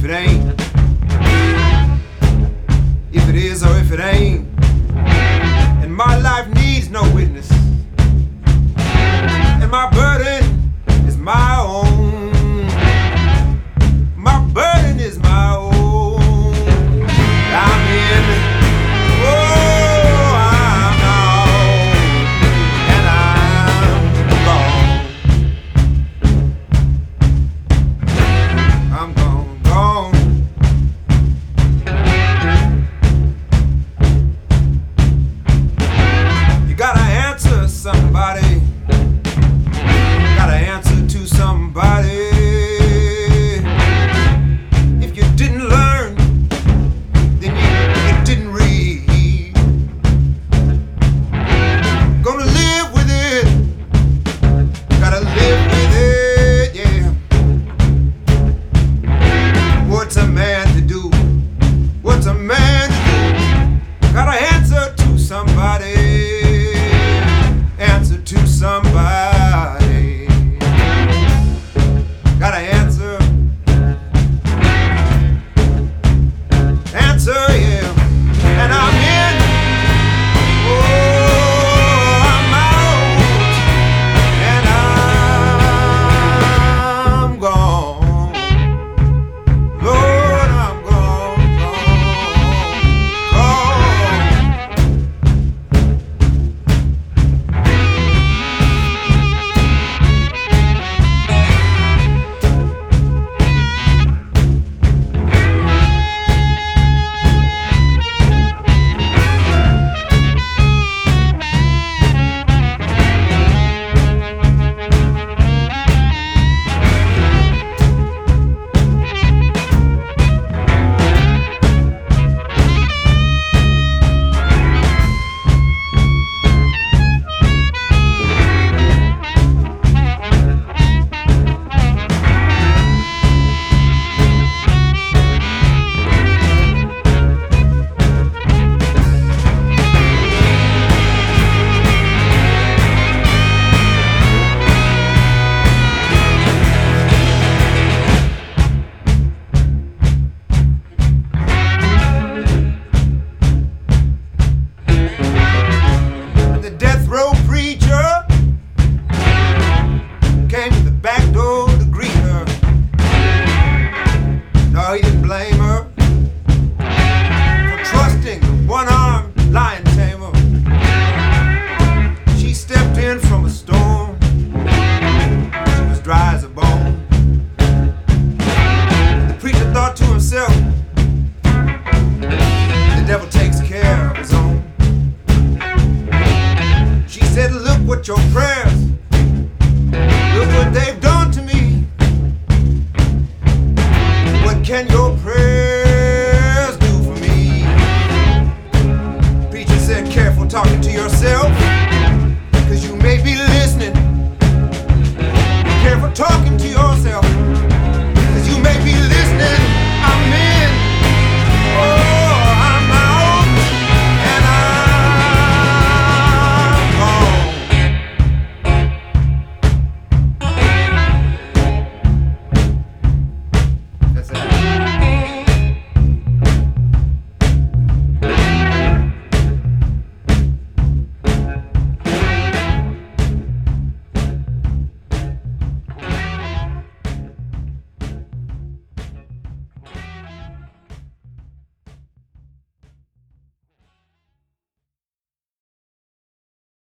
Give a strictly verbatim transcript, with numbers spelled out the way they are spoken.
it ain't, if it is or if it ain't. And my life needs no witness, and my burden is my own. My burden is my own. I'm in, oh, I'm out, and I'm gone. I'm gone, gone. You gotta answer somebody. Gotta answer to somebody. If you didn't learn, then you, you didn't read. Gonna live with it. Gotta live with it, yeah. What's a man to do? What's a man to do? Gotta answer to somebody. Answer to somebody. Gotta answer. Answer, yeah. And I'm in. Oh, I'm out. And I'm gone. Lord, I'm gone, the death row preacher came to the back door to greet her. No, he didn't blame her for trusting the one-armed lion tamer. She stepped in from a storm. She was dry as a bone. The preacher thought to himself, the devil takes care of his own. She said, look what your prayers, look what they've done to me. What can your prayers